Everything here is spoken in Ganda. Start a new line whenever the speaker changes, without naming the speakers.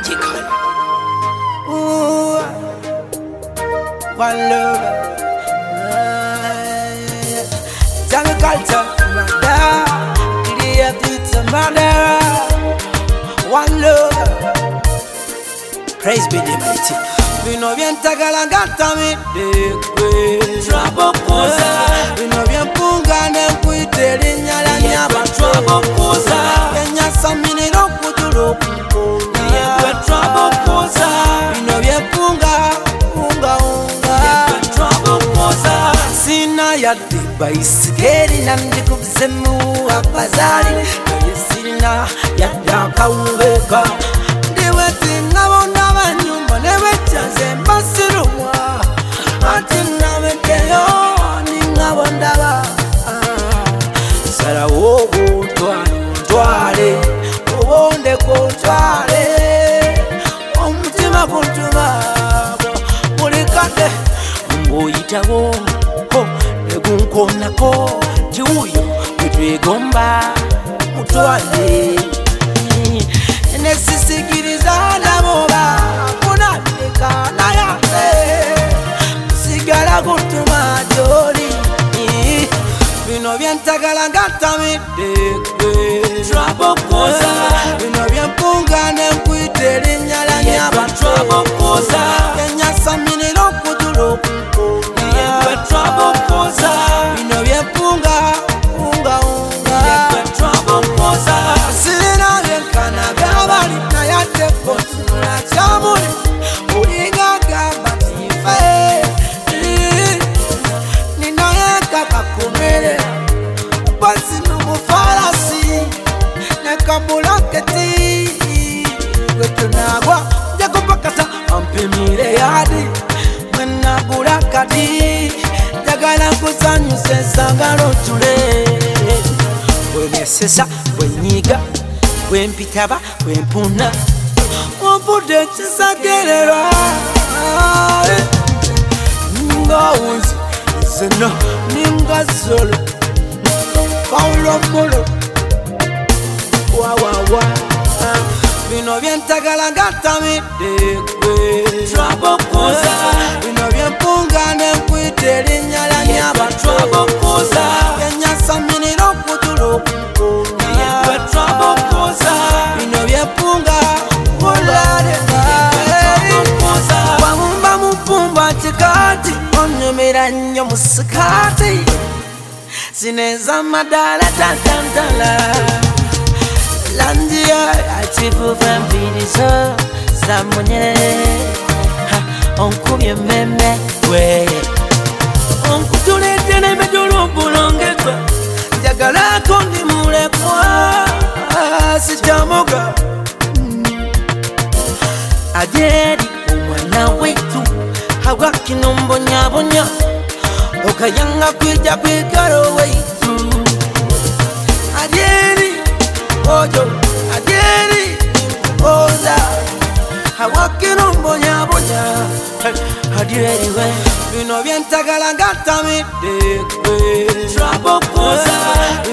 magical.
Ooh, one love. Jungle culture, murder. Idiot, it's a murder. One love. Praise be the mighty. Vino bien tagalangata mi dekwe.
Trouble causa.
Vino bien punga ne kuiteri nyala nyaba.
Trouble causa.
Kenya samini no kuturu kumpuna.
Trouble causa.
Vino bien punga
Trouble causa.
Sina ya diba isigeri na ndiku mzemu apazari. Kaya sina ya daka uweka. Ndiwe tingabona banyumba newe chaze mbasirumwa. Ati namekeyo ningabondaba. Sara wogo twale ubonde ko twale. Omutima kuntumabo mulikate mboyitawo negunkonako tiuyo wetwegomba mutwale nesisikiriza naboba kunabika nayate sigala kuntuma joli bino byentagalangata midekwe
Trouble causa.
bino byempunga nenkwiteri nyala nyaba
Trouble causa.
Kenya samini no kutulu
Trouble causa.
bino byempunga
Trouble causa.
sirina byenkana byabali nayate kotunula kyamuli ulinga gamba tife ninayeka kakumere basi n'umufarasi nekabulaketi gwetunagwa jakupakata ampimire yadi mwenagula kadi jagala kusanyusa ensangalo tule bwenesesa bwenyiga bwempitaba bwempuna ompude kisagerera ngawunzi zeno ninga zolo kaulomolo wawawa bino byentagalangata midekwe
Trouble causa.
bino byempunga nenkwiteri nyala nyaba
Trouble causa.
Kenya samini no kutulu
Trouble causa.
bino byempunga mulale wamumba mupumba chikati onyumira nnyo musikati zineza madala tantantala landia atifu vambidizo zamunye onkubye meme we onkutulete medolo bulongetwa njagalako ndi mulekwa sitamoga ajeri omwana wetu hawakino mbonyabonya okayanga kwija kwigalo weitu ajeri ojo ajeri oza hawakino mbonyabonya ajeri we bino byentagalangata midekwe
Trouble causa.